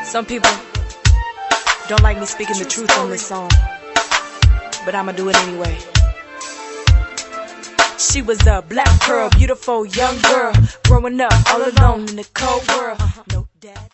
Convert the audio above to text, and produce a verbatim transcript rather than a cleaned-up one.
Some people don't like me speaking the truth on this song, but I'ma do it anyway. She was a black pearl, beautiful young girl, growing up all alone in the cold world. No dad.